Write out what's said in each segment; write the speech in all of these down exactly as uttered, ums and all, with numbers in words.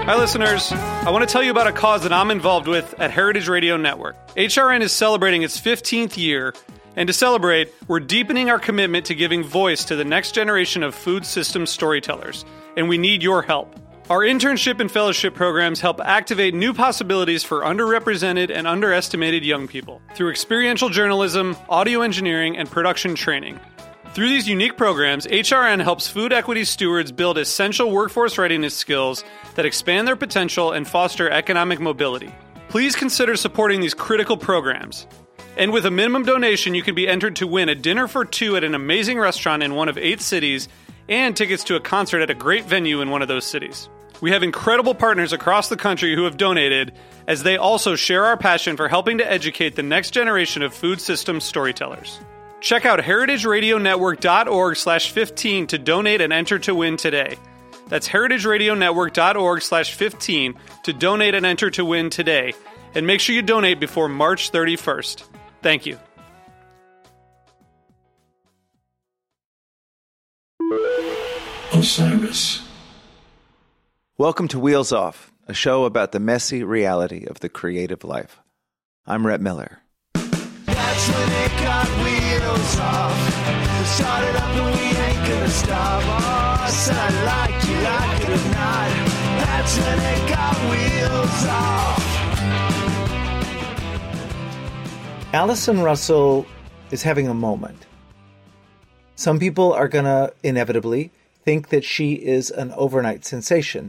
Hi, listeners. I want to tell you about a cause that I'm involved with at Heritage Radio Network. H R N is celebrating its fifteenth year, and to celebrate, we're deepening our commitment to giving voice to the next generation of food systems storytellers, and we need your help. Our internship and fellowship programs help activate new possibilities for underrepresented and underestimated young people through experiential journalism, audio engineering, and production training. Through these unique programs, H R N helps food equity stewards build essential workforce readiness skills that expand their potential and foster economic mobility. Please consider supporting these critical programs. And with a minimum donation, you can be entered to win a dinner for two at an amazing restaurant in one of eight cities and tickets to a concert at a great venue in one of those cities. We have incredible partners across the country who have donated, as they also share our passion for helping to educate the next generation of food systems storytellers. Check out heritageradionetwork.org slash 15 to donate and enter to win today. That's heritageradionetwork.org slash 15 to donate and enter to win today. And make sure you donate before March thirty-first. Thank you. Osiris. Welcome to Wheels Off, a show about the messy reality of the creative life. I'm Rhett Miller. That's when it got wheels off. We started up and we ain't gonna stop. Oh, said I like you, like it or not. That's when it got wheels off. Allison Russell is having a moment. Some people are gonna inevitably think that she is an overnight sensation.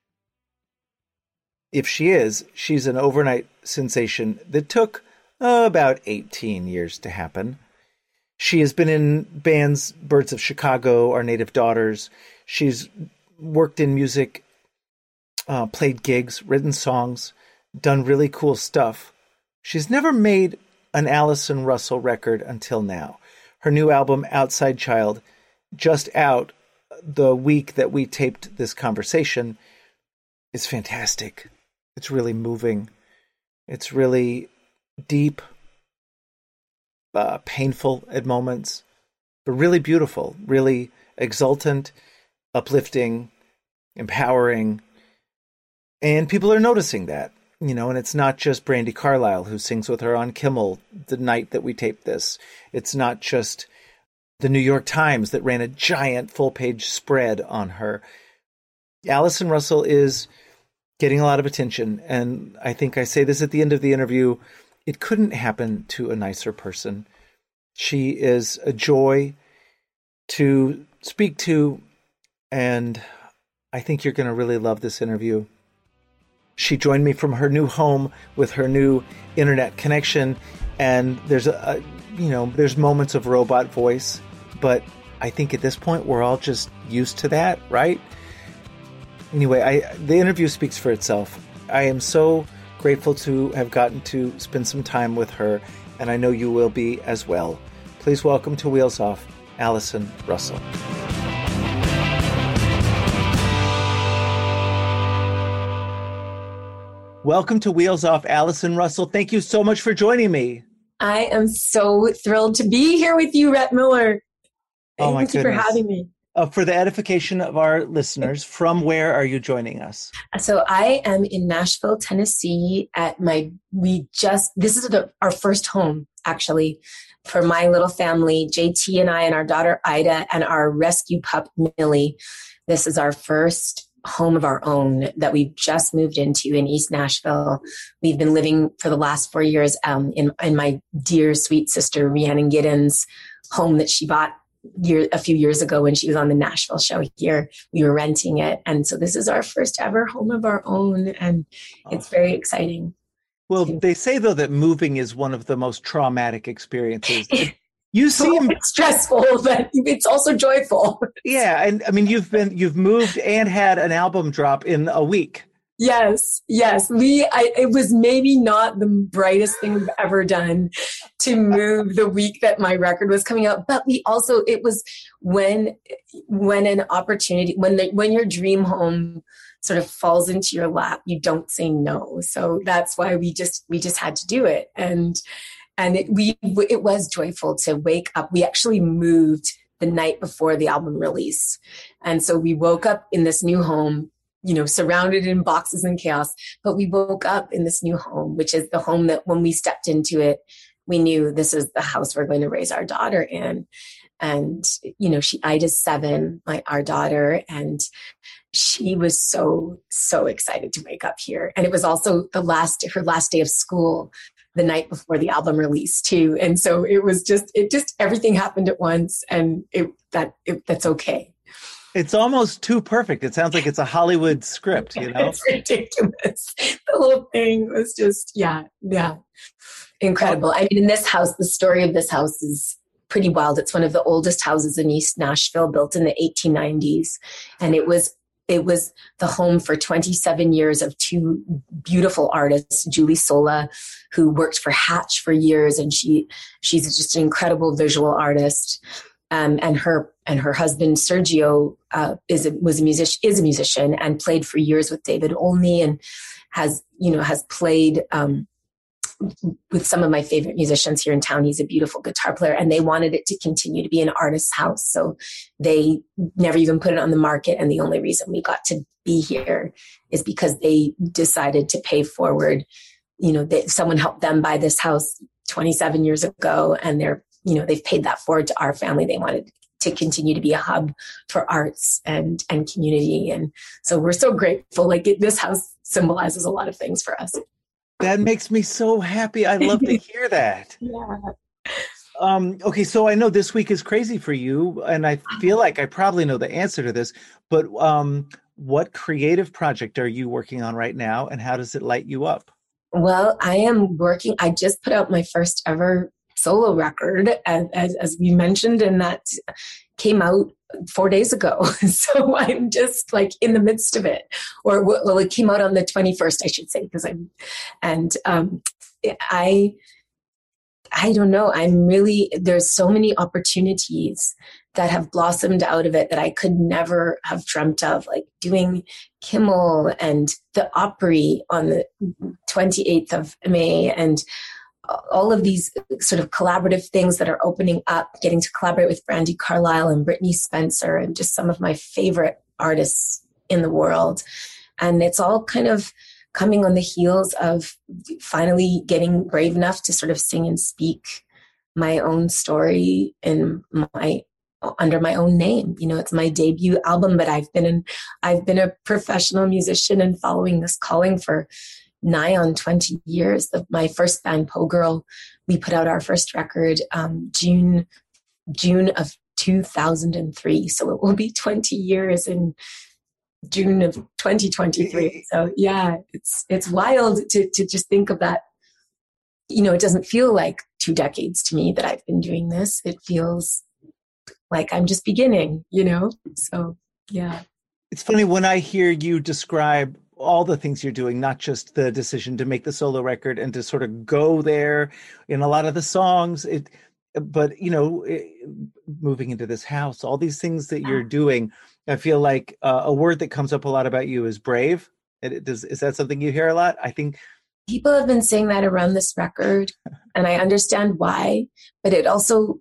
If she is, she's an overnight sensation that took uh, about eighteen years to happen. She has been in bands Birds of Chicago, Our Native Daughters. She's worked in music, uh, played gigs, written songs, done really cool stuff. She's never made an Allison Russell record until now. Her new album, Outside Child, just out the week that we taped this conversation, is fantastic. It's really moving. It's really deep, uh, painful at moments, but really beautiful, really exultant, uplifting, empowering. And people are noticing that, you know, and it's not just Brandi Carlile who sings with her on Kimmel the night that we taped this. It's not just the New York Times that ran a giant full-page spread on her. Allison Russell is getting a lot of attention, and I think I say this at the end of the interview, it couldn't happen to a nicer person. She is a joy to speak to, and I think you're going to really love this interview. She joined me from her new home with her new internet connection, and there's a, a you know, there's moments of robot voice, but I think at this point we're all just used to that, right? Anyway, I, the interview speaks for itself. I am so grateful to have gotten to spend some time with her, and I know you will be as well. Please welcome to Wheels Off, Allison Russell. Welcome to Wheels Off, Allison Russell. Thank you so much for joining me. I am so thrilled to be here with you, Rhett Miller. Thank oh my you goodness. for having me. Uh, for the edification of our listeners, from where are you joining us? So I am in Nashville, Tennessee at my, we just, this is the, our first home, actually, for my little family, J T and I and our daughter, Ida, and our rescue pup, Millie. This is our first home of our own that we've just moved into in East Nashville. We've been living for the last four years um, in, in my dear, sweet sister, Rhiannon Giddens' home that she bought year, a few years ago when she was on the Nashville show here. We were renting it. And so this is our first ever home of our own. And it's very exciting. Well, they say, though, that moving is one of the most traumatic experiences. You seem it's stressful, but it's also joyful. Yeah. And I mean, you've been, you've moved and had an album drop in a week. Yes, yes. We, I, it was maybe not the brightest thing we've ever done to move the week that my record was coming out, but we also, it was when, when an opportunity, when the, when your dream home sort of falls into your lap, you don't say no. So that's why we just, we just had to do it. And, and it, we, it was joyful to wake up. We actually moved the night before the album release. And so we woke up in this new home you know, surrounded in boxes and chaos. But we woke up in this new home, which is the home that when we stepped into it, we knew this is the house we're going to raise our daughter in. And, you know, she, Ida's seven, my, our daughter, and she was so, so excited to wake up here. And it was also the last, her last day of school, the night before the album release too. And so it was just, it just, everything happened at once, and it, that, it, that's okay. It's almost too perfect. It sounds like it's a Hollywood script, you know? It's ridiculous. The whole thing was just, yeah, yeah. Incredible. I mean, in this house, the story of this house is pretty wild. It's one of the oldest houses in East Nashville, built in the eighteen nineties. And it was it was the home for twenty-seven years of two beautiful artists, Julie Sola, who worked for Hatch for years, and she she's just an incredible visual artist. Um, and her and her husband Sergio uh, is a, was a musician is a musician and played for years with David Olney, and has you know has played um, with some of my favorite musicians here in town. He's a beautiful guitar player, and they wanted it to continue to be an artist's house, so they never even put it on the market. And the only reason we got to be here is because they decided to pay forward. You know, they, someone helped them buy this house twenty-seven years ago, and they're you know, they've paid that forward to our family. They wanted to continue to be a hub for arts and, and community. And so we're so grateful. Like it, this house symbolizes a lot of things for us. That makes me so happy. I love to hear that. Yeah. Um, okay. So I know this week is crazy for you, and I feel like I probably know the answer to this, but um, what creative project are you working on right now, and how does it light you up? Well, I am working, I just put out my first ever solo record, as, as, as we mentioned, and that came out four days ago. So I'm just like in the midst of it, or well, it came out on the twenty-first, I should say, because I'm, and um, I, I don't know. I'm really, there's so many opportunities that have blossomed out of it that I could never have dreamt of, like doing Kimmel and the Opry on the twenty-eighth of May, and all of these sort of collaborative things that are opening up, getting to collaborate with Brandi Carlile and Brittany Spencer and just some of my favorite artists in the world. And it's all kind of coming on the heels of finally getting brave enough to sort of sing and speak my own story in my under my own name. You know, it's my debut album, but I've been in, I've been a professional musician and following this calling for nigh on twenty years. The, my first band, Poe Girl, we put out our first record um, June June of two thousand three. So it will be twenty years in June of twenty twenty-three. So yeah, it's it's wild to to just think of that. You know, it doesn't feel like two decades to me that I've been doing this. It feels like I'm just beginning, you know? So yeah. It's funny when I hear you describe all the things you're doing, not just the decision to make the solo record and to sort of go there in a lot of the songs, it, but, you know, it, moving into this house, all these things that you're doing, I feel like uh, a word that comes up a lot about you is brave. It, it does, is that something you hear a lot? I think people have been saying that around this record, and I understand why, but it also,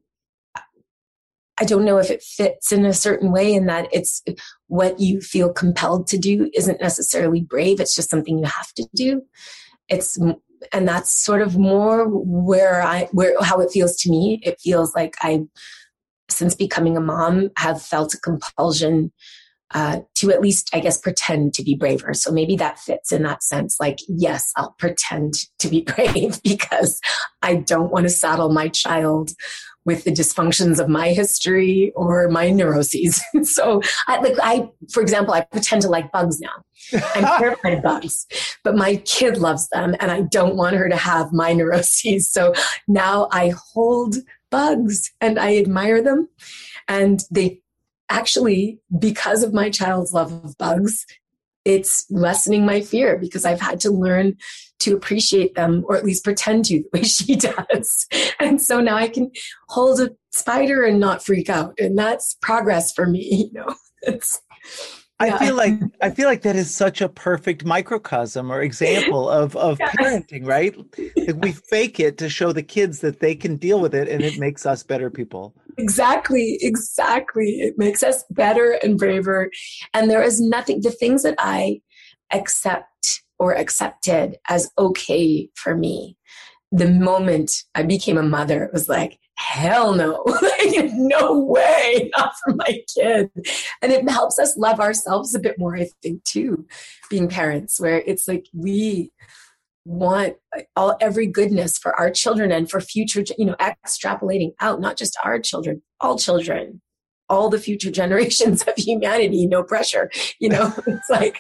I don't know if it fits in a certain way, in that it's what you feel compelled to do isn't necessarily brave. It's just something you have to do. It's, and that's sort of more where I, where, how it feels to me. It feels like I, since becoming a mom, have felt a compulsion uh, to at least, I guess, pretend to be braver. So maybe that fits in that sense. Like, yes, I'll pretend to be brave because I don't want to saddle my child with the dysfunctions of my history or my neuroses. So I, like I, for example, I pretend to like bugs now. I'm terrified of bugs, but my kid loves them and I don't want her to have my neuroses. So now I hold bugs and I admire them. And they actually, because of my child's love of bugs, it's lessening my fear because I've had to learn to appreciate them, or at least pretend to, the way she does. And so now I can hold a spider and not freak out. And that's progress for me, you know. It's, I Yeah. feel like I feel like that is such a perfect microcosm or example of of Yeah. parenting, right? Like we fake it to show the kids that they can deal with it, and it makes us better people. Exactly, exactly. It makes us better and braver. And there is nothing, the things that I accept or accepted as okay for me, the moment I became a mother, it was like, hell no, like, no way, not for my kid. And it helps us love ourselves a bit more, I think, too, being parents, where it's like we want all every goodness for our children and for future, you know, extrapolating out, not just our children, all children, all the future generations of humanity, no pressure, you know, it's like,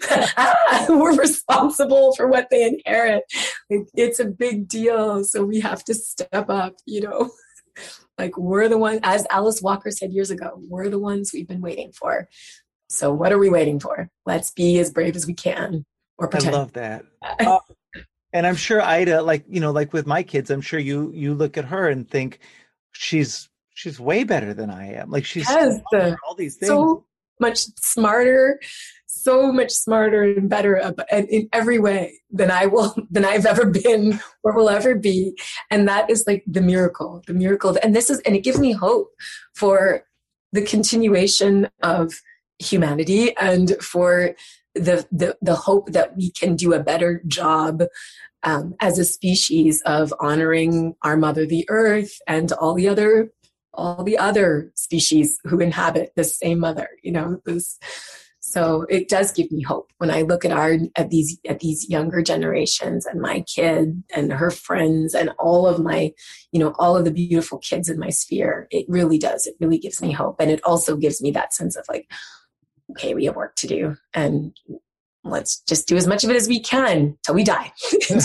ah, we're responsible for what they inherit. Like, it's a big deal. So we have to step up, you know, like we're the one, as Alice Walker said years ago, we're the ones we've been waiting for. So what are we waiting for? Let's be as brave as we can, or pretend. I love that. Uh, and I'm sure Ida, like, you know, like with my kids, I'm sure you, you look at her and think she's, she's way better than I am. Like she's yes, all these things. So much smarter, so much smarter and better in, in every way than I will, than I've ever been or will ever be. And that is like the miracle, the miracle. And this is, and it gives me hope for the continuation of humanity and for the, the, the hope that we can do a better job um, as a species of honoring our mother, the earth, and all the other all the other species who inhabit the same mother, you know, this, so it does give me hope when I look at our, at these, at these younger generations and my kid and her friends and all of my, you know, all of the beautiful kids in my sphere. It really does. It really gives me hope. And it also gives me that sense of like, okay, we have work to do and let's just do as much of it as we can till we die.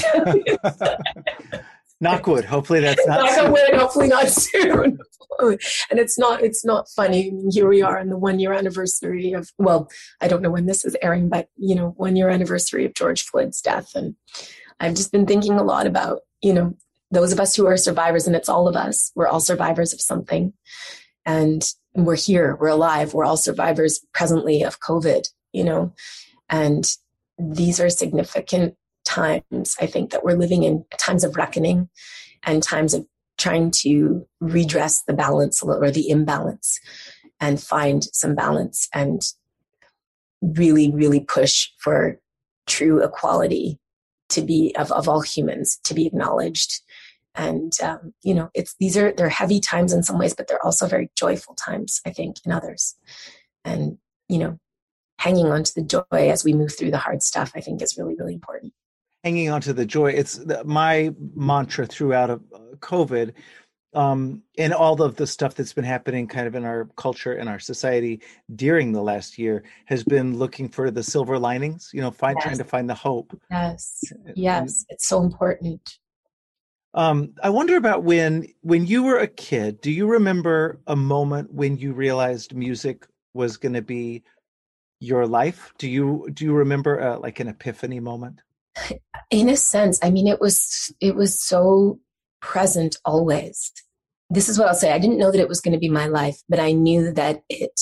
Knock wood. Hopefully that's not Knock on wood. Hopefully not soon. And it's not, it's not funny. Here we are on the one year anniversary of, well, I don't know when this is airing, but you know, one year anniversary of George Floyd's death. And I've just been thinking a lot about, you know, those of us who are survivors, and it's all of us, we're all survivors of something. And we're here, we're alive. We're all survivors presently of COVID, you know, and these are significant times, I think, that we're living in times of reckoning and times of trying to redress the balance or the imbalance and find some balance and really, really push for true equality to be of, of all humans to be acknowledged. And, um, you know, it's, these are, they're heavy times in some ways, but they're also very joyful times, I think, in others. And, you know, hanging on to the joy as we move through the hard stuff, I think is really, really important. Hanging on to the joy. It's the, my mantra throughout of COVID um, and all of the stuff that's been happening kind of in our culture and our society during the last year has been looking for the silver linings, you know, find, yes. trying to find the hope. Yes. Yes. And, it's so important. Um, I wonder about when, when you were a kid, do you remember a moment when you realized music was going to be your life? Do you, do you remember uh, like an epiphany moment? In a sense, I mean, it was, it was so present always. This is what I'll say. I didn't know that it was going to be my life, but I knew that it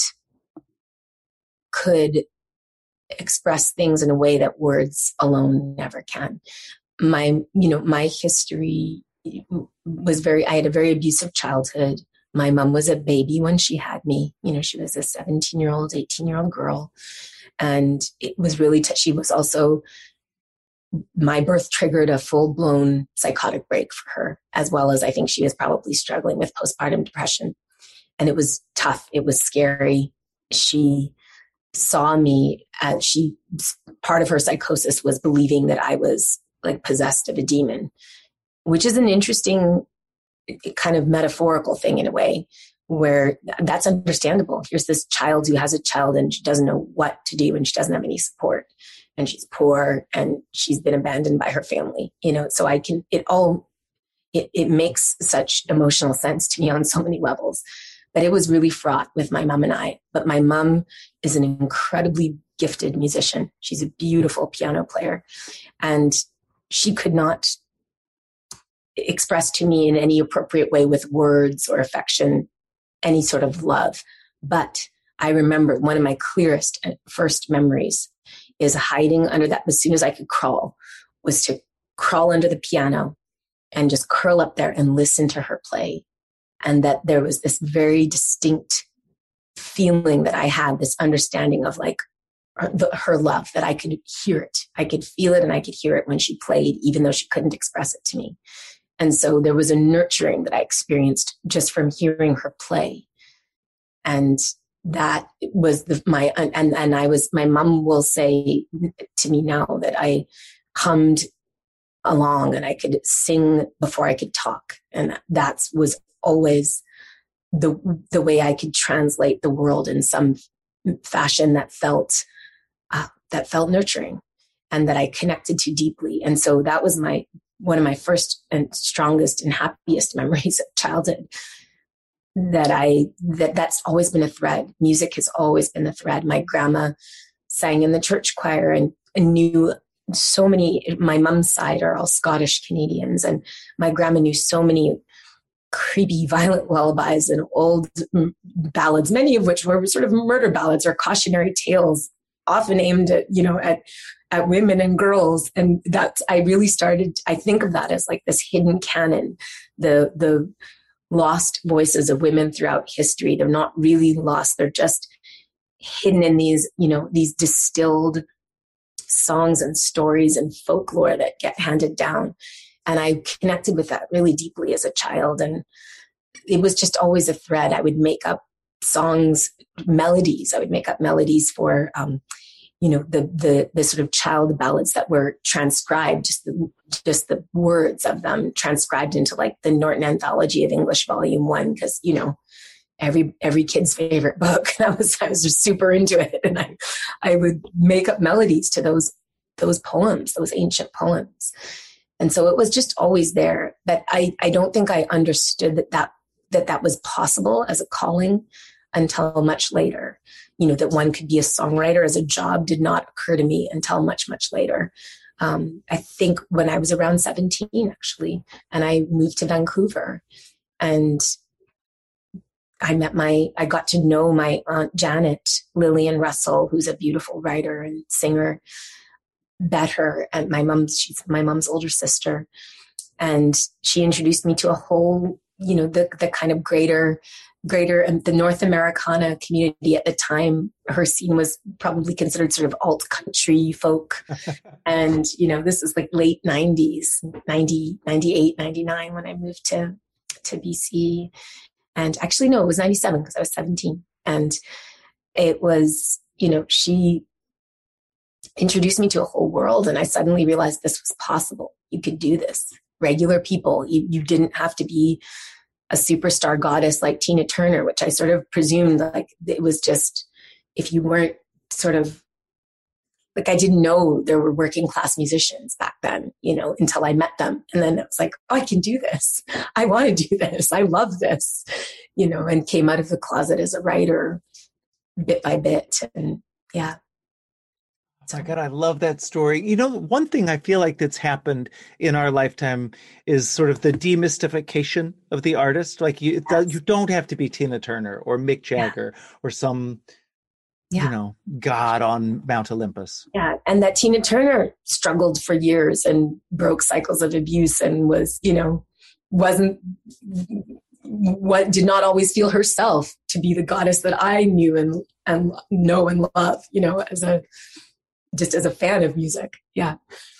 could express things in a way that words alone never can. My, you know, my history was very, I had a very abusive childhood. My mom was a baby when she had me. You know, she was a seventeen year old, eighteen year old girl. And it was really, t- she was also, my birth triggered a full-blown psychotic break for her, as well as I think she was probably struggling with postpartum depression. And it was tough. It was scary. She saw me as she, part of her psychosis was believing that I was like possessed of a demon, which is an interesting kind of metaphorical thing in a way, where that's understandable. Here's this child who has a child and she doesn't know what to do and she doesn't have any support. And she's poor and she's been abandoned by her family, you know, so I can, it all, it, it makes such emotional sense to me on so many levels, but it was really fraught with my mom and I. But my mom is an incredibly gifted musician. She's a beautiful piano player, and she could not express to me in any appropriate way with words or affection, any sort of love. But I remember one of my clearest and first memories is hiding under that, as soon as I could crawl, was to crawl under the piano and just curl up there and listen to her play. And that there was this very distinct feeling that I had, this understanding of like her, the, her love, that I could hear it. I could feel it and I could hear it when she played, even though she couldn't express it to me. And so there was a nurturing that I experienced just from hearing her play. And that was the, my, and, and I was, my mom will say to me now that I hummed along and I could sing before I could talk. And that was always the, the way I could translate the world in some fashion that felt, uh, that felt nurturing and that I connected to deeply. And so that was my, one of my first and strongest and happiest memories of childhood. That I, that that's always been a thread. Music has always been the thread. My grandma sang in the church choir and, and knew so many, my mom's side are all Scottish Canadians. And my grandma knew so many creepy, violent lullabies and old ballads, many of which were sort of murder ballads or cautionary tales, often aimed at, you know, at, at women and girls. And that's, I really started, I think of that as like this hidden canon, the, the, lost voices of women throughout history. They're not really lost. They're just hidden in these, you know, these distilled songs and stories and folklore that get handed down. And I connected with that really deeply as a child. And it was just always a thread. I would make up songs, melodies. I would make up melodies for, um, you know, the, the, the sort of child ballads that were transcribed, just the, just the words of them transcribed into like the Norton Anthology of English Volume One. Cause you know, every, every kid's favorite book. I was, I was just super into it. And I, I would make up melodies to those, those poems, those ancient poems. And so it was just always there. That I, I don't think I understood that, that, that that was possible as a calling until much later. You know, that one could be a songwriter as a job did not occur to me until much, much later. Um, I think when I was around seventeen, actually, and I moved to Vancouver and I met my, I got to know my Aunt Janet, Lillian Russell, who's a beautiful writer and singer, better. And my mom's, she's my mom's older sister. And she introduced me to a whole, you know, the, the kind of greater greater and the North Americana community at the time. Her scene was probably considered sort of alt country folk. And, you know, this is like late nineties, ninety, ninety-eight, ninety-nine when I moved to, to B C. And actually, no, it was ninety-seven because I was seventeen. And it was, you know, she introduced me to a whole world. And I suddenly realized this was possible. You could do this. Regular people. You, you didn't have to be a superstar goddess like Tina Turner, which I sort of presumed like it was just, if you weren't sort of like, I didn't know there were working class musicians back then, you know, until I met them. And then it was like, oh, I can do this. I want to do this. I love this, you know, and came out of the closet as a writer bit by bit. And yeah. Oh my God, I love that story. You know, one thing I feel like that's happened in our lifetime is sort of the demystification of the artist. Like you, yes. you don't have to be Tina Turner or Mick Jagger yeah. or some, yeah. you know, god on Mount Olympus. Yeah, and that Tina Turner struggled for years and broke cycles of abuse and was, you know, wasn't what did not always feel herself to be the goddess that I knew and and know and love, you know, as a just as a fan of music. Yeah.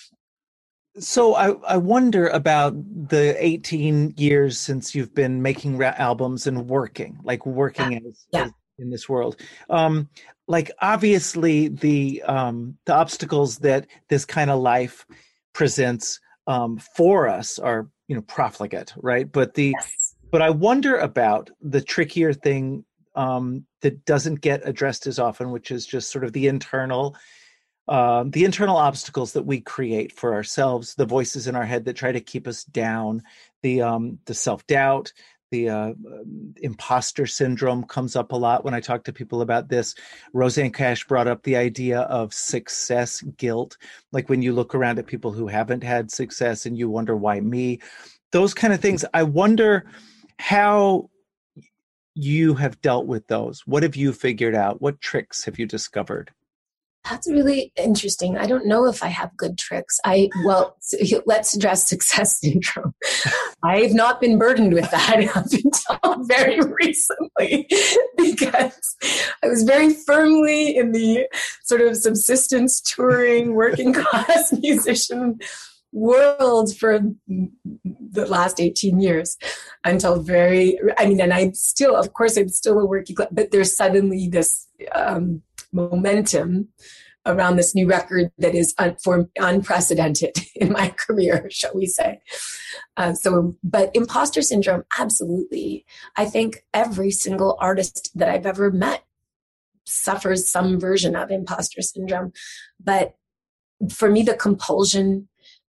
So I, I wonder about the eighteen years since you've been making ra- albums and working, like working yeah. as, Yeah. as in this world. Um, like obviously the um, the obstacles that this kind of life presents um, for us are, you know, profligate, right? But the yes. but I wonder about the trickier thing um, that doesn't get addressed as often, which is just sort of the internal. Uh, the internal obstacles that we create for ourselves, the voices in our head that try to keep us down, the um, the self-doubt, the uh, imposter syndrome comes up a lot when I talk to people about this. Rosanne Cash brought up the idea of success guilt, like when you look around at people who haven't had success and you wonder, why me? Those kind of things. I wonder how you have dealt with those? What have you figured out? What tricks have you discovered? That's really interesting. I don't know if I have good tricks. I, well, let's address success syndrome. I've not been burdened with that up until very recently, because I was very firmly in the sort of subsistence touring, working class musician world for the last eighteen years until very, I mean, and I'm still, of course, I'm still a working class, but there's suddenly this, um, momentum around this new record that is un- for unprecedented in my career, shall we say. Uh, so, but imposter syndrome, absolutely. I think every single artist that I've ever met suffers some version of imposter syndrome. But for me, the compulsion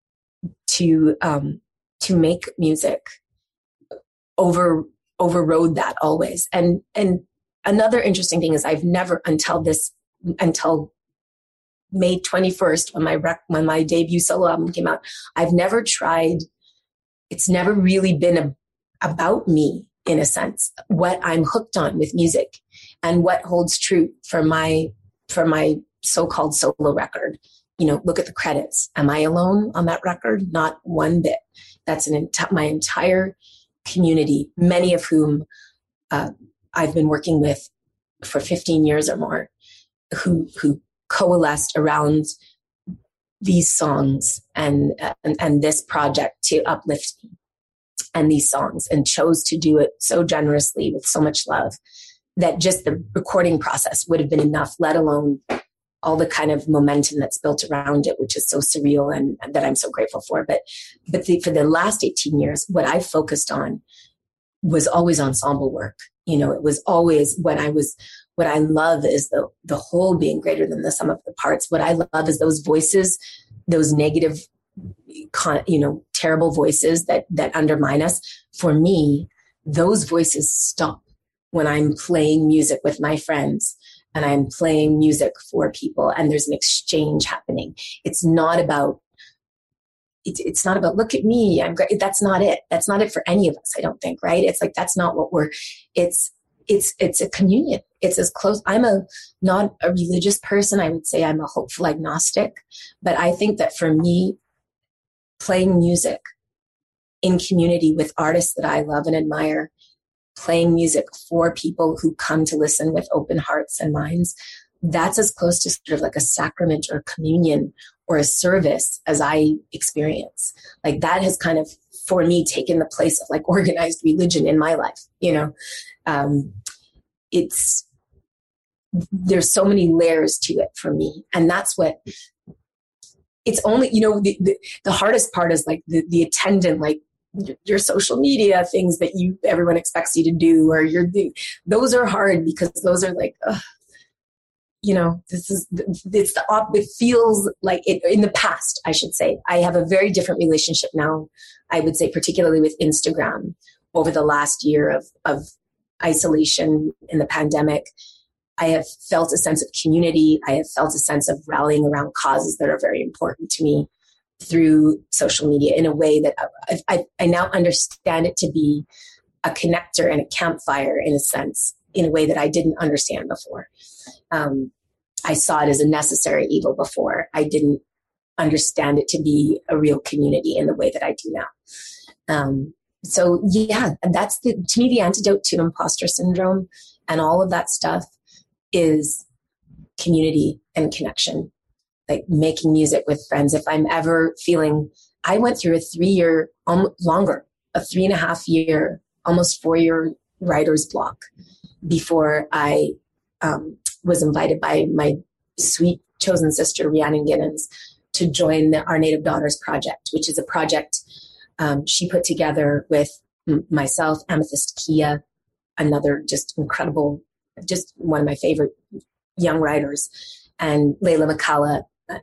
to um, to make music over overrode that always. And and another interesting thing is I've never until this until May twenty-first when my rec, when my debut solo album came out, I've never tried. It's never really been a, about me in a sense, what I'm hooked on with music and what holds true for my for my so-called solo record. You know, look at the credits. Am I alone on that record? Not one bit. That's an enti- my entire community, many of whom uh, I've been working with for fifteen years or more, who who coalesced around these songs and, and and this project to uplift me and these songs, and chose to do it so generously with so much love that just the recording process would have been enough, let alone all the kind of momentum that's built around it, which is so surreal and, and that I'm so grateful for. But but the, for the last eighteen years, what I focused on was always ensemble work. You know, it was always when I was, what I love is the the whole being greater than the sum of the parts. What I love is those voices, those negative, you know, terrible voices that that undermine us. For me, those voices stop when I'm playing music with my friends and I'm playing music for people and there's an exchange happening. It's not about, it, it's not about, look at me, I'm great. That's not it. That's not it for any of us, I don't think, right? It's like, that's not what we're, it's, it's, it's a communion. It's as close. I'm a, not a religious person. I would say I'm a hopeful agnostic, but I think that for me, playing music in community with artists that I love and admire, playing music for people who come to listen with open hearts and minds, that's as close to sort of like a sacrament or communion or a service as I experience. Like that has kind of, for me, taken the place of like organized religion in my life. You know, um, it's, there's so many layers to it for me. And that's what, it's only, you know, the, the, the hardest part is like the, the attendant, like, your social media things that you everyone expects you to do, or you're those are hard because those are like, ugh, you know, this is it's the op. It feels like it in the past. I should say I have a very different relationship now. I would say, particularly with Instagram, over the last year of of isolation in the pandemic, I have felt a sense of community. I have felt a sense of rallying around causes that are very important to me through social media in a way that I, I, I now understand it to be a connector and a campfire in a sense, in a way that I didn't understand before. Um, I saw it as a necessary evil before. I didn't understand it to be a real community in the way that I do now. Um, so yeah, that's the, to me, the antidote to imposter syndrome and all of that stuff is community and connection. Like making music with friends. If I'm ever feeling, I went through a three year, um, longer, a three and a half year, almost four year writer's block before I um, was invited by my sweet chosen sister, Rhiannon Giddens, to join the Our Native Daughters Project, which is a project um, she put together with m- myself, Amethyst Kia, another just incredible, just one of my favorite young writers, and Layla McCalla,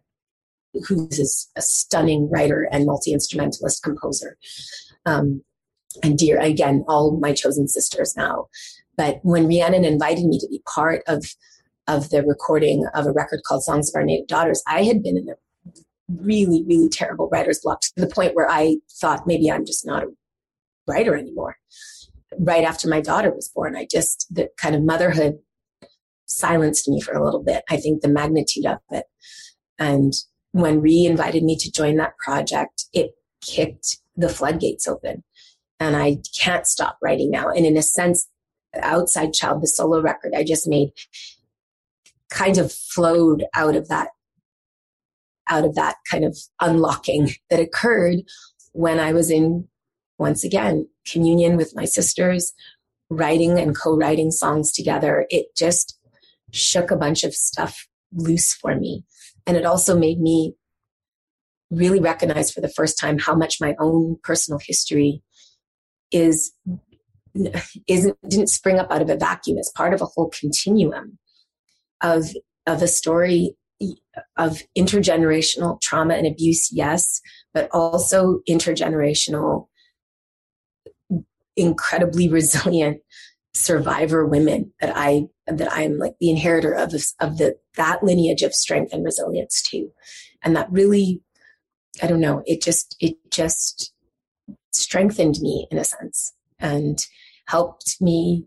who's a stunning writer and multi-instrumentalist composer. Um, and dear, again, all my chosen sisters now. But when Rhiannon invited me to be part of, of the recording of a record called Songs of Our Native Daughters, I had been in a really, really terrible writer's block to the point where I thought maybe I'm just not a writer anymore. right after my daughter was born. I just, the kind of motherhood silenced me for a little bit. I think the magnitude of it. And when Ree invited me to join that project, it kicked the floodgates open. And I can't stop writing now. And in a sense, Outside Child, the solo record I just made, kind of flowed out of that, out of that kind of unlocking that occurred when I was in, once again, communion with my sisters, writing and co-writing songs together. It just shook a bunch of stuff loose for me. And it also made me really recognize for the first time how much my own personal history is, isn't, didn't spring up out of a vacuum. It's part of a whole continuum of, of a story of intergenerational trauma and abuse, yes, but also intergenerational, incredibly resilient survivor women that I that I'm like the inheritor of this, of the that lineage of strength and resilience too. And that really, I don't know, it just it just strengthened me in a sense and helped me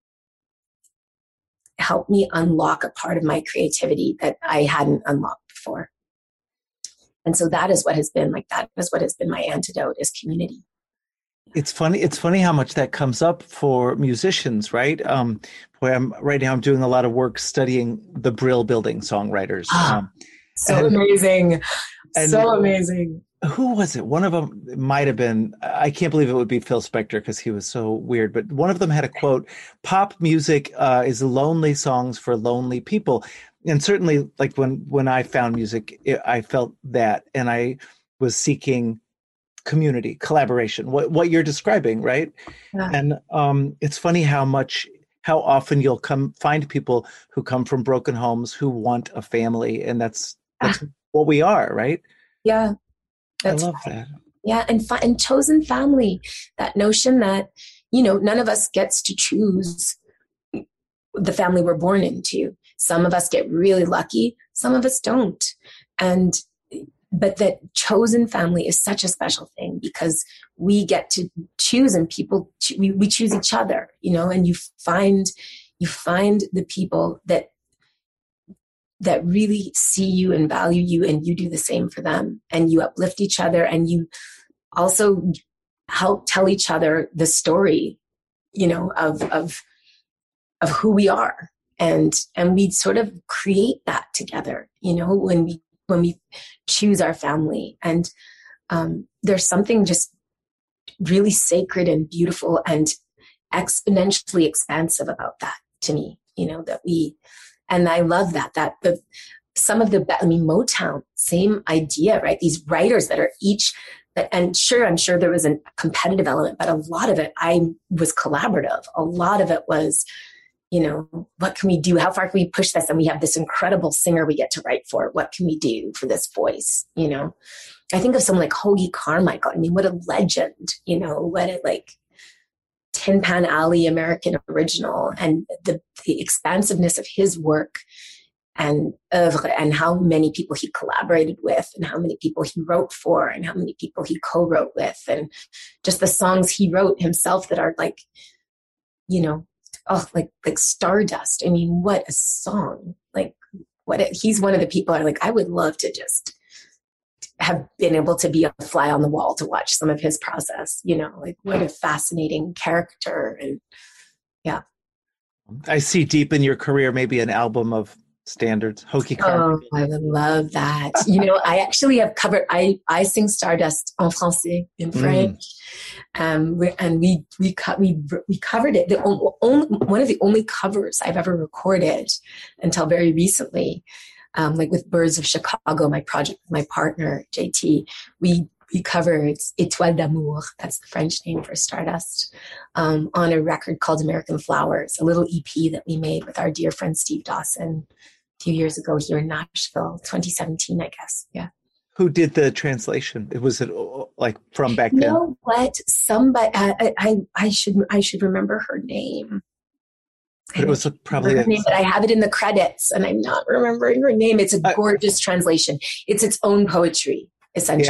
helped me unlock a part of my creativity that I hadn't unlocked before. And so that is what has been like that is what has been my antidote is community. It's funny. It's funny how much that comes up for musicians, right? Um, where I'm right now, I'm doing a lot of work studying the Brill Building songwriters. Ah, um, so and, amazing, and so amazing. Who was it? One of them might have been. I can't believe it would be Phil Spector because he was so weird. But one of them had a quote: "Pop music uh, is lonely songs for lonely people." And certainly, like when when I found music, it, I felt that, and I was seeking community, collaboration, what what you're describing, right? Yeah. And um, it's funny how much, how often you'll come find people who come from broken homes who want a family, and that's that's ah. what we are, right? Yeah, that's I love right. that. Yeah, and fi- and chosen family, that notion that you know none of us gets to choose the family we're born into. Some of us get really lucky, some of us don't, and. But that chosen family is such a special thing because we get to choose and people, we, we choose each other, you know, and you find, you find the people that, that really see you and value you and you do the same for them and you uplift each other and you also help tell each other the story, you know, of, of, of who we are. And, and we sort of create that together, you know, when we, when we choose our family. And um, there's something just really sacred and beautiful and exponentially expansive about that to me, you know, that we, and I love that, that the, some of the, I mean, Motown, same idea, right? These writers that are each, and sure, I'm sure there was a competitive element, but a lot of it, I was collaborative. A lot of it was, you know, what can we do? How far can we push this? And we have this incredible singer we get to write for. What can we do for this voice? You know, I think of someone like Hoagy Carmichael. I mean, what a legend, you know, what a like Tin Pan Alley American original and the, the expansiveness of his work and oeuvre and how many people he collaborated with and how many people he wrote for and how many people he co-wrote with and just the songs he wrote himself that are like, you know, oh, like, like Stardust. I mean, what a song. Like what, a, he's one of the people I like, I would love to just have been able to be a fly on the wall to watch some of his process, you know, like what a fascinating character. And yeah. I see deep in your career, maybe an album of standards, Hoagy Carmichael. Oh, I would love that. You know, I actually have covered, I, I sing Stardust en français, in French. Mm. Um, we, and we, we, co- we, we covered it. The only, one of the only covers I've ever recorded until very recently, um, like with Birds of Chicago, my project with my partner, J T, we, we covered Étoile d'amour, that's the French name for Stardust, um, on a record called American Flowers, a little E P that we made with our dear friend Steve Dawson a few years ago here in Nashville, twenty seventeen, I guess. Yeah. Who did the translation? Was it like from back then? You know what? Somebody, I, I, I should, I should remember her name. But it was probably her name, but I have it in the credits, and I'm not remembering her name. It's a gorgeous uh, translation. It's its own poetry, essentially. Yeah.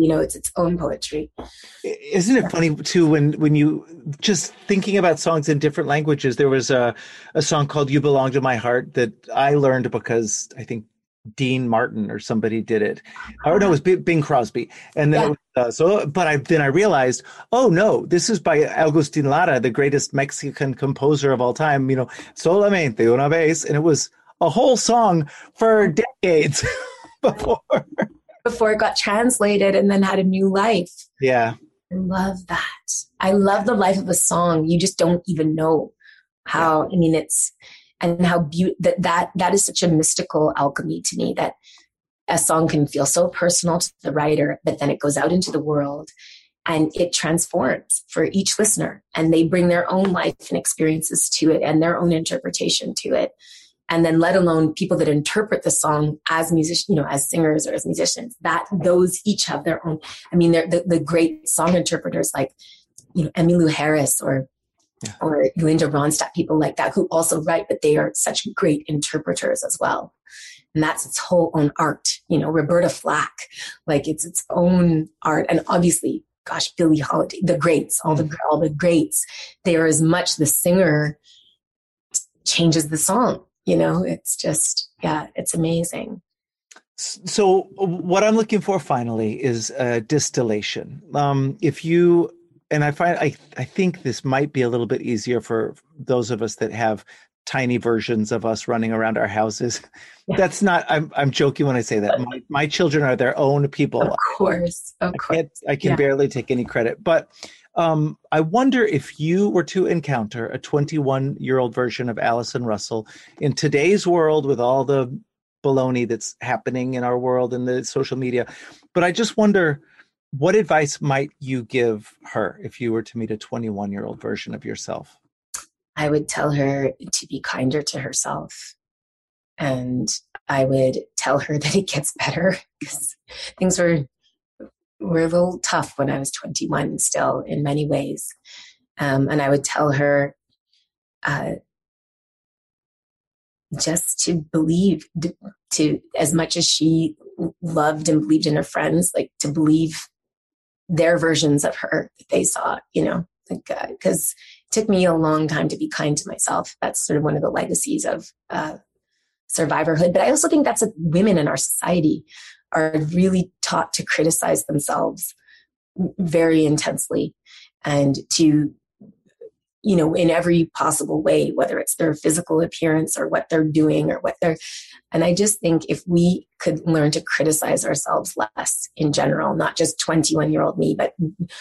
You know, it's its own poetry. Isn't it funny too when when you just thinking about songs in different languages? There was a a song called "You Belong to My Heart" that I learned because I think Dean Martin or somebody did it. Or no, it was Bing Crosby. And then Yeah. it was, uh, so, but I then I realized, oh no, this is by Agustin Lara, the greatest Mexican composer of all time. You know, Solamente una vez, and it was a whole song for decades before. Before it got translated and then had a new life. Yeah. I love that. I love the life of a song. You just don't even know how, I mean, it's, and how beautiful that, that, that is such a mystical alchemy to me, that a song can feel so personal to the writer, but then it goes out into the world and it transforms for each listener, and they bring their own life and experiences to it and their own interpretation to it. And then let alone people that interpret the song as musicians, you know, as singers or as musicians, that those each have their own, I mean, they're the, the great song interpreters like, you know, Emmylou Harris or, yeah. or Linda Ronstadt, people like that who also write, but they are such great interpreters as well. And that's its whole own art, you know, Roberta Flack, like it's its own art. And obviously, gosh, Billie Holiday, the greats, all the, all the greats, they are as much the singer changes the song. You know, it's just, yeah, it's amazing. So what I'm looking for finally is a distillation. Um, if you, and I find, I, I think this might be a little bit easier for those of us that have tiny versions of us running around our houses. Yeah. That's not, I'm I'm joking when I say that. My, my children are their own people. Of course, of I course. Can't, I can yeah. barely take any credit, but Um, I wonder if you were to encounter a twenty-one-year-old version of Allison Russell in today's world with all the baloney that's happening in our world and the social media. But I just wonder, what advice might you give her if you were to meet a twenty-one-year-old version of yourself? I would tell her to be kinder to herself. And I would tell her that it gets better, because things were... were a little tough when I was twenty-one still in many ways. Um, and I would tell her uh, just to believe, to as much as she loved and believed in her friends, like to believe their versions of her that they saw, you know, because uh, it took me a long time to be kind to myself. That's sort of one of the legacies of uh, survivorhood. But I also think that's a, women in our society are really taught to criticize themselves very intensely and to, you know, in every possible way, whether it's their physical appearance or what they're doing or what they're, and I just think if we could learn to criticize ourselves less in general, not just twenty-one year old me, but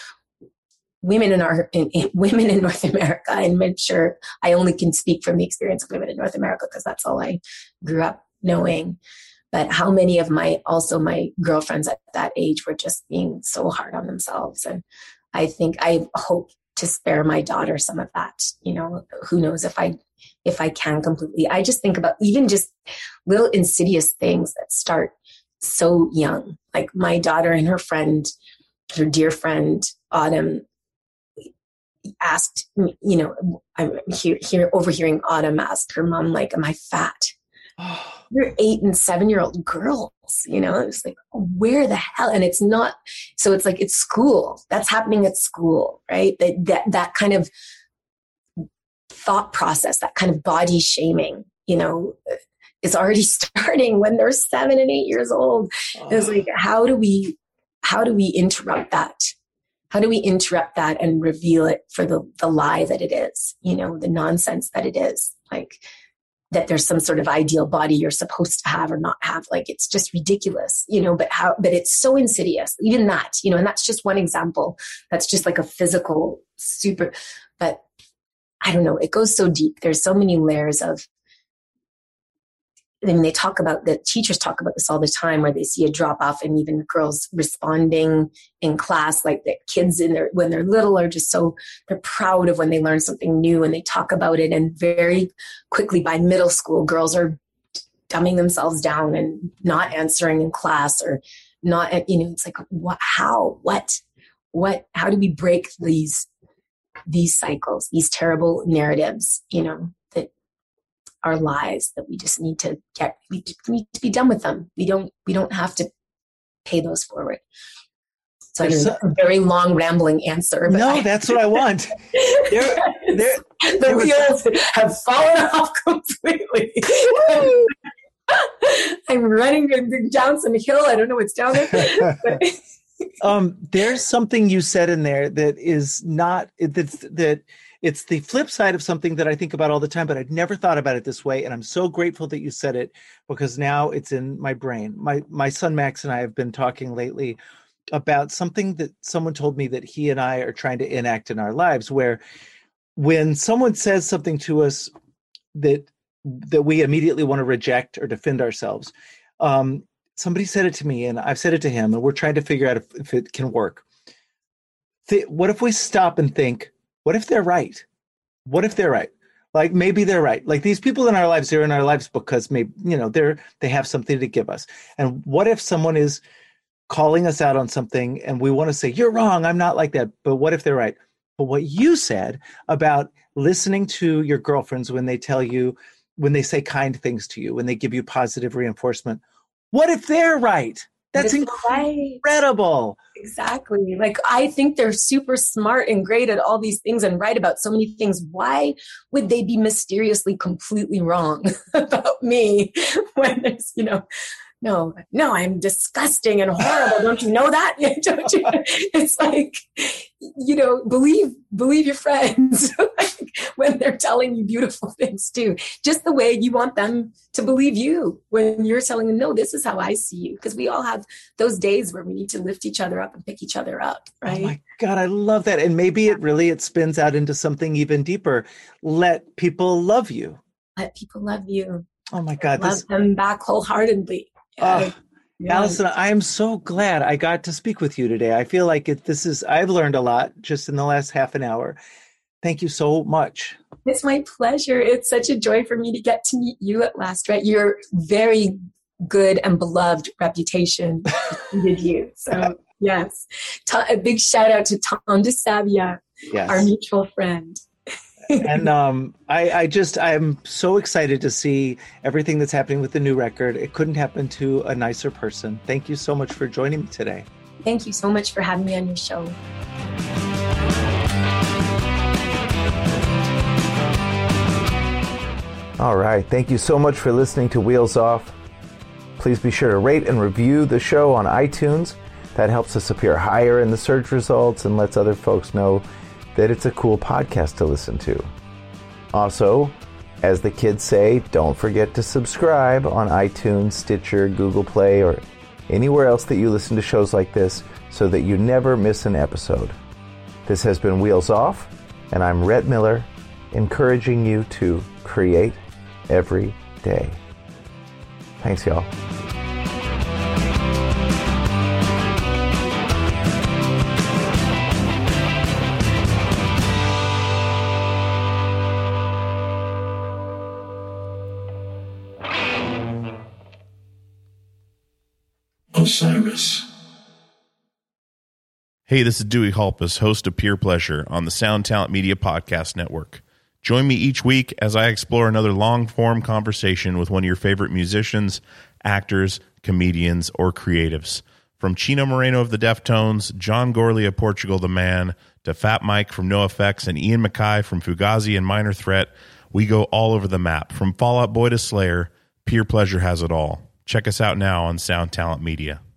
women in our, in, in, women in North America, and I'm sure I only can speak from the experience of women in North America because that's all I grew up knowing. But how many of my, also my girlfriends at that age were just being so hard on themselves. And I think I hope to spare my daughter some of that, you know, who knows if I, if I can completely. I just think about even just little insidious things that start so young. Like my daughter and her friend, her dear friend, Autumn, asked me, you know, I'm here, here overhearing Autumn ask her mom, like, am I fat? You're eight and seven year old girls, you know, it's like, where the hell? And it's not, so it's like, it's school that's happening at school, right? That, that, that kind of thought process, that kind of body shaming, you know, is already starting when they're seven and eight years old. Oh. It's like, how do we, how do we interrupt that? How do we interrupt that and reveal it for the, the lie that it is, you know, the nonsense that it is, like, that there's some sort of ideal body you're supposed to have or not have. Like, it's just ridiculous, you know, but how, but it's so insidious, even that, you know, and that's just one example. That's just like a physical super, but I don't know. It goes so deep. There's so many layers of, I mean, they talk about, the teachers talk about this all the time, where they see a drop off and even girls responding in class, like the kids in their, when they're little are just so, they're proud of when they learn something new and they talk about it. And very quickly by middle school, girls are dumbing themselves down and not answering in class or not, you know, it's like, what, how, what, what, how do we break these, these cycles, these terrible narratives, you know, that are lies that we just need to get, we need to be done with them. We don't, we don't have to pay those forward. So I know so, a very long, rambling answer. But no, I, that's what I want. There, there, the there wheels was, have fallen off completely. I'm running down some hill. I don't know what's down there. But um, there's something you said in there that is not that's that. It's the flip side of something that I think about all the time, but I'd never thought about it this way. And I'm so grateful that you said it because now it's in my brain. My my son Max and I have been talking lately about something that someone told me that he and I are trying to enact in our lives, where when someone says something to us that that we immediately want to reject or defend ourselves. Um, somebody said it to me and I've said it to him, and we're trying to figure out if, if it can work. Th- what if we stop and think, what if they're right? What if they're right? Like maybe they're right. Like these people in our lives, they're in our lives because maybe, you know, they're, they have something to give us. And what if someone is calling us out on something and we want to say, you're wrong, I'm not like that. But what if they're right? But what you said about listening to your girlfriends when they tell you, when they say kind things to you, when they give you positive reinforcement, what if they're right? That's incredible. Right. Exactly. Like, I think they're super smart and great at all these things and right about so many things. Why would they be mysteriously completely wrong about me when there's, you know, no, no, I'm disgusting and horrible. Don't you know that? Don't you? It's like, you know, believe, believe your friends like, when they're telling you beautiful things too, just the way you want them to believe you when you're telling them, no, this is how I see you. Because we all have those days where we need to lift each other up and pick each other up. Right. Oh my God, I love that. And maybe it really, it spins out into something even deeper. Let people love you. Let people love you. Oh my God. Love this... them back wholeheartedly. Oh, yeah. Allison, I am so glad I got to speak with you today. I feel like it, this is, I've learned a lot just in the last half an hour. Thank you so much. It's my pleasure. It's such a joy for me to get to meet you at last, right? Your very good and beloved reputation preceded you. So yes, a big shout out to Tom DeSavia, yes. Our mutual friend. And um, I, I just, I'm so excited to see everything that's happening with the new record. It couldn't happen to a nicer person. Thank you so much for joining me today. Thank you so much for having me on your show. All right. Thank you so much for listening to Wheels Off. Please be sure to rate and review the show on iTunes. That helps us appear higher in the search results and lets other folks know that it's a cool podcast to listen to. Also, as the kids say, don't forget to subscribe on iTunes, Stitcher, Google Play, or anywhere else that you listen to shows like this so that you never miss an episode. This has been Wheels Off, and I'm Rhett Miller, encouraging you to create every day. Thanks, y'all. Osiris. Hey, this is Dewey Halpus, host of Peer Pleasure on the Sound Talent Media Podcast Network. Join me each week as I explore another long-form conversation with one of your favorite musicians, actors, comedians, or creatives. From Chino Moreno of the Deftones, John Gorley of Portugal the Man, to Fat Mike from NoFX and Ian MacKaye from Fugazi and Minor Threat, we go all over the map. From Fall Out Boy to Slayer, Peer Pleasure has it all. Check us out now on Sound Talent Media.